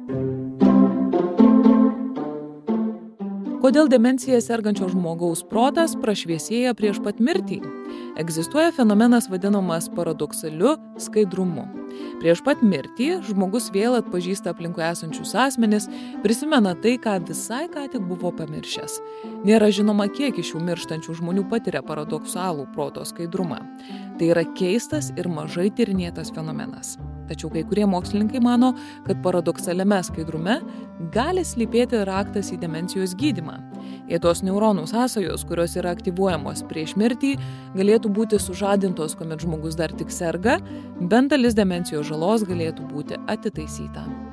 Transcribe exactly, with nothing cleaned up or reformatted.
Kodėl demencija sergančio žmogaus protas prašviesėja prieš pat mirtį? Egzistuoja fenomenas vadinamas paradoksaliu skaidrumu. Prieš pat mirtį žmogus vėl atpažįsta aplinkui esančius asmenis, prisimena tai, ką visai ką tik buvo pamiršęs. Nėra žinoma, kiek iš šių mirštančių žmonių patiria paradoksalų proto skaidrumą. Tai yra keistas ir mažai tyrinėtas fenomenas. Tačiau kai kurie mokslininkai mano, kad paradoksaliame skaidrume gali slypėti raktas į demencijos gydymą. Jei tos neuronų sąsajos, kurios yra aktyvuojamos prieš mirtį, galėtų būti sužadintos, kuomet žmogus dar tik serga, bent dalis demencijos žalos galėtų būti atitaisyta.